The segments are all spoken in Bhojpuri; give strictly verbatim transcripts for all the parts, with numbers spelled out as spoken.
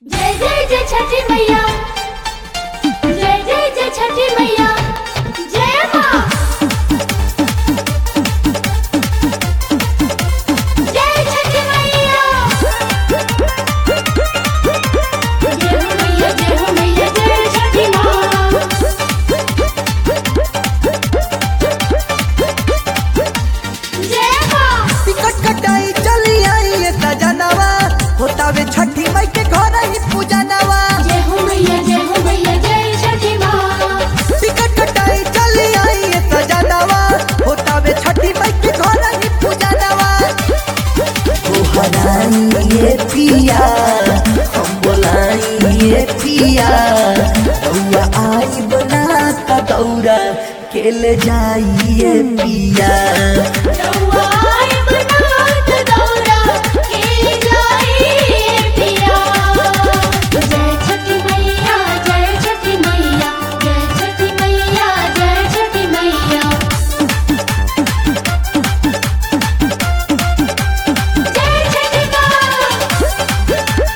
जय जय जय छठी मैया, जय जय जय छठी मैया, जय माँ। जय छठी मैया, जय हो मैया, जय हो मैया, जय छठी माँ। जय माँ। टिकट कटाई चली आई ये सजनवा होतावे छठी माई के घर ही पूजनवा। जय हो मैया, जय हो मैया, जय छठी माँ। टिकट कटाई चली आई ये सजनवा होतावे छठी माई के घर ही पूजनवा। तोहराई ये पिया हम बोलाई ये पिया दौरा आई बना का दौरा के ले जाई ये पिया। रउआई बनात दौरा के जाई पिया। जय छठी मैया, जय छठी मैया, जय छठी मैया, जय छठी मैया। जय छठी माँ।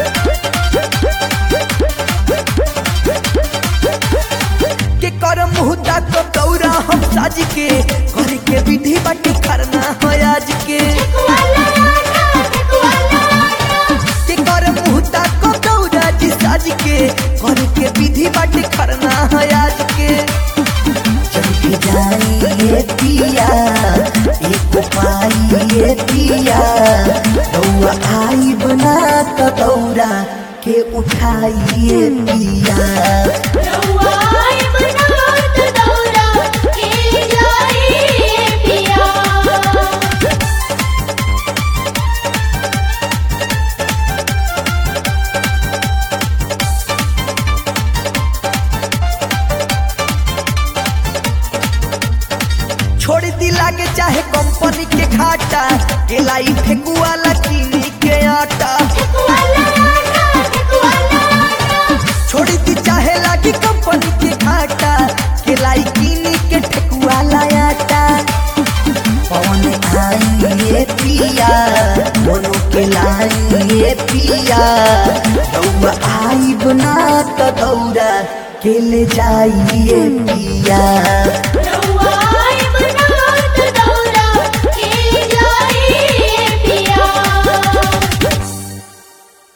के कर मुहूर्ता को दौरा हम साज के घर के विधि बाटी करना है आज के। ठेकुआला आटा, ठेकुआला आटा। के कर मुहूर्ता को दौरा जी साज के घर के विधि बाटी करना है आज के। चल के जाई ये पिया एक पाई ये पिया दौरा आई बना तो दौरा के उठाई ये पिया। रउआई बनात दौरा के जाई पिया। छोड़ दी लागे चाहे कंपनी के घाटा के लाई फेकुआला चीनी के आटा। ठेकुआला आटा, ठेकुआला आटा। छोड़ दी चाहे लागी कंपनी के घाटा के लाई चीनी के ठेकुआला आटा। पवन आई ये पिया मोनो के लाई ये पिया दौरा आई बना तो दौरा के ले जाई ये पिया।